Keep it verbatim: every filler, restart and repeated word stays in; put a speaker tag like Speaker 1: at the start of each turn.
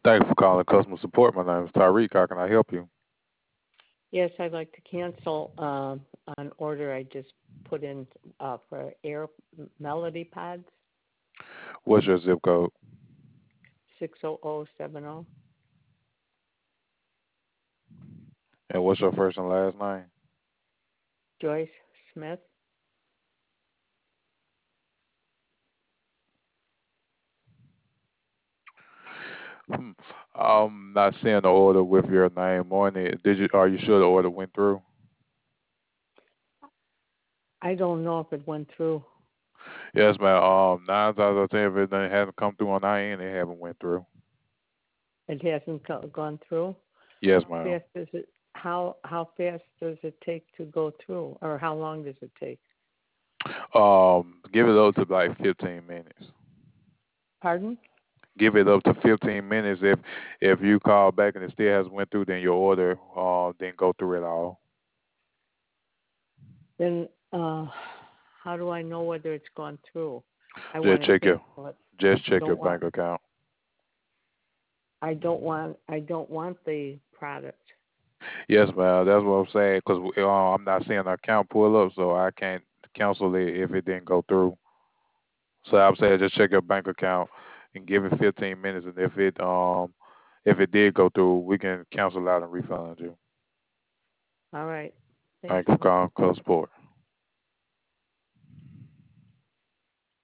Speaker 1: Thanks for calling customer support. My name is Tyreek. How can I help you?
Speaker 2: Yes, I'd like to cancel um, an order I just put in uh, for Air Melody Pods,
Speaker 1: What's your zip code?
Speaker 2: six zero zero seven zero.
Speaker 1: And what's your first and last name?
Speaker 2: Joyce Smith.
Speaker 1: Hmm. I'm not seeing the order with your name on it. Did you? Are you sure the order went through?
Speaker 2: I don't know if it went through.
Speaker 1: Yes, ma'am. Um, nine times out of ten, if it done- hasn't come through on our end, it haven't went through.
Speaker 2: It hasn't co- gone through.
Speaker 1: Yes,
Speaker 2: How
Speaker 1: ma'am.
Speaker 2: fast does it? How how fast does it take to go through, or how long does it take?
Speaker 1: Um, give it up to like fifteen minutes.
Speaker 2: Pardon?
Speaker 1: Give it up to fifteen minutes. If if you call back and it still hasn't went through, then your order uh didn't go through at all.
Speaker 2: Then uh, how do I know whether it's gone through? I
Speaker 1: Just
Speaker 2: want to
Speaker 1: check your
Speaker 2: cancel it.
Speaker 1: just check your
Speaker 2: Don't want.
Speaker 1: bank account.
Speaker 2: I don't want. I don't want the product.
Speaker 1: Yes, ma'am. That's what I'm saying. Cause uh, I'm not seeing an account pull up, so I can't cancel it if it didn't go through. So I'm saying just check your bank account and give it fifteen minutes, and if it um if it did go through, we can cancel out and refund you.
Speaker 2: All right. Thank
Speaker 1: Thank you for
Speaker 2: you.
Speaker 1: calling Close Sport.